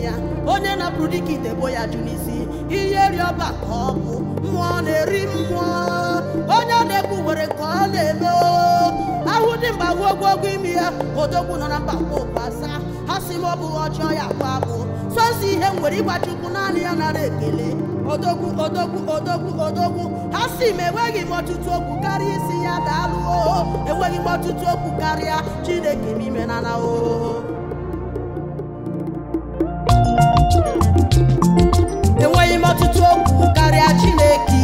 ya onye na prudikite bo ya junisi ihe ri ọba ka ọ bụ mmụọ na-eri mmụọ onye na-ekwu nwere ka ọ na-eme ahụ dị mba ogwogo imi ya odogwu nọ na mkpakpọ kwasa ha si m ọ bụ ọjọọ ya kwa bụ sosi ihe nwere ịgba Chukwu naanị ya nara ekele odogwu ha si m enweghị m ọtụtụ okwu karịa isi ya daalụ enweghị m ọtụtụ okwu karịa Chineke m ime na enweghị m ọtụtụ okwu karịa Chineke